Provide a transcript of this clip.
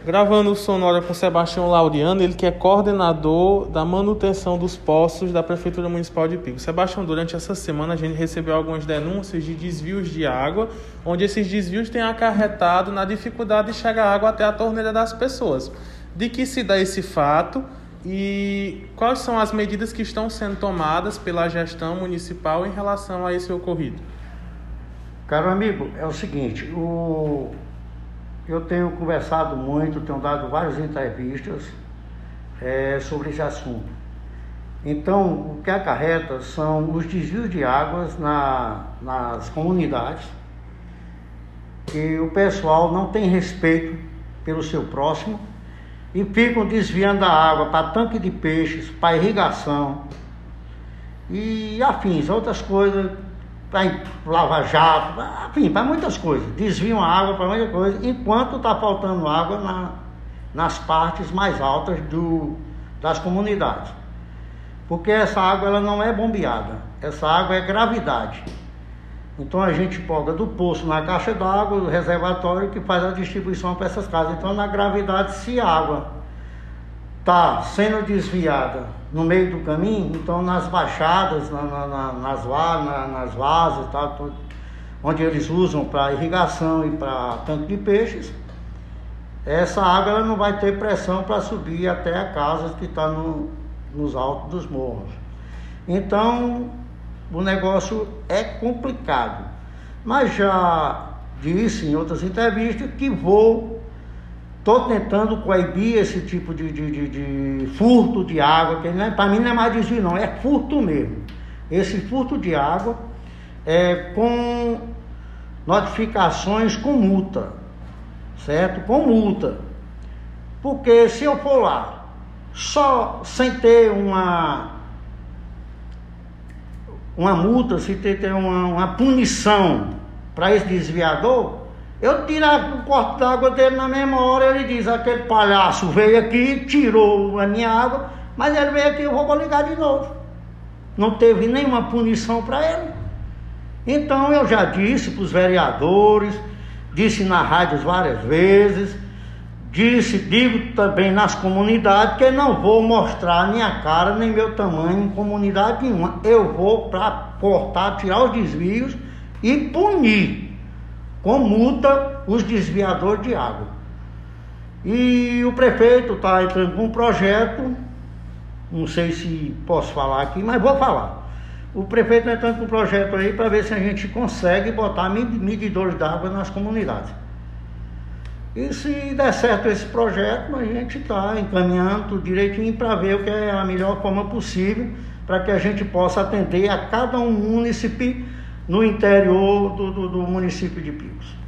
Gravando o Sonora com Sebastião Laureano, ele que é coordenador da manutenção dos postos da Prefeitura Municipal de Picos. Sebastião, durante essa semana a gente recebeu algumas denúncias de desvios de água, onde esses desvios têm acarretado na dificuldade de chegar água até a torneira das pessoas. De que se dá esse fato e quais são as medidas que estão sendo tomadas pela gestão municipal em relação a esse ocorrido? Caro amigo, é o seguinte, eu tenho conversado muito, tenho dado várias entrevistas sobre esse assunto. Então, o que acarreta são os desvios de águas nas comunidades, que o pessoal não tem respeito pelo seu próximo e ficam desviando a água para tanque de peixes, para irrigação e afins, outras coisas, para lavar jato, enfim, para muitas coisas. Desviam a água para muitas coisas, enquanto está faltando água nas partes mais altas das comunidades. Porque essa água ela não é bombeada, essa água é gravidade. Então a gente pega do poço na caixa d'água, do reservatório, que faz a distribuição para essas casas. Então na gravidade, se a água está sendo desviada no meio do caminho, então nas baixadas, nas vases, onde eles usam para irrigação e para tanque de peixes, essa água ela não vai ter pressão para subir até a casa que está nos altos dos morros. Então o negócio é complicado, mas já disse em outras entrevistas que estou tentando coibir esse tipo de furto de água, que para mim não é mais desvio não, é furto mesmo. Esse furto de água é com notificações com multa, certo? Com multa. Porque se eu for lá, só sem ter uma multa, se ter uma punição para esse desviador, eu tirar o corte d'água dele na mesma hora, ele diz, aquele palhaço veio aqui, tirou a minha água, mas ele veio aqui, eu vou ligar de novo. Não teve nenhuma punição para ele. Então eu já disse para os vereadores, disse na rádio várias vezes, digo também nas comunidades, que eu não vou mostrar minha cara nem meu tamanho em comunidade nenhuma. Eu vou para cortar, tirar os desvios e punir com multa os desviadores de água. E o prefeito está entrando com um projeto, não sei se posso falar aqui, mas vou falar. O prefeito está entrando com um projeto aí para ver se a gente consegue botar medidores d'água nas comunidades. E se der certo esse projeto, a gente está encaminhando tudo direitinho para ver o que é a melhor forma possível para que a gente possa atender a cada um município no interior do município de Picos.